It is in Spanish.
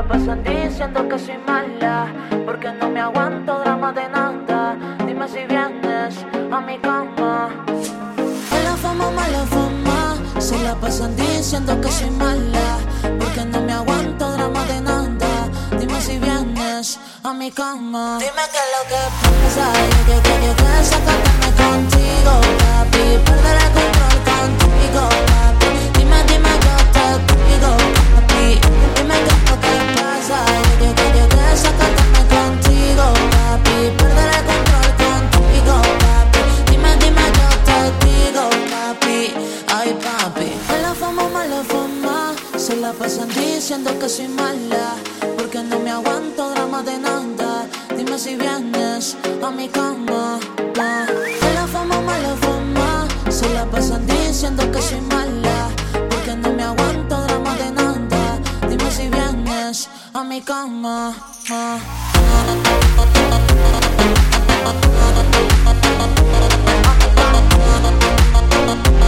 la pasan diciendo que soy mala, porque no me aguanto drama de nada. Dime si vienes a mi cama. Mala fama, mala fama. Se la pasan diciendo que soy mala, porque no me aguanto drama de nada. Dime si vienes a mi cama. Dime qué es lo que pasa. Yo que sacarme contigo, papi. Perder el control contigo, papi. Dime, yo te digo, papi. Dime qué es lo que pasa. Yo que sacarme contigo, papi. Perder el control contigo, papi. Dime, yo te digo, papi. Ay, papi. Mala fama, mala fama. Se la pasan diciendo que soy mala, porque no me aguanto drama de nada. Dime si vienes a mi cama. Mala fama, mala fama. Se la pasan diciendo que soy mala, porque no me aguanto drama de nada. Dime si vienes a mi cama. A mi cama.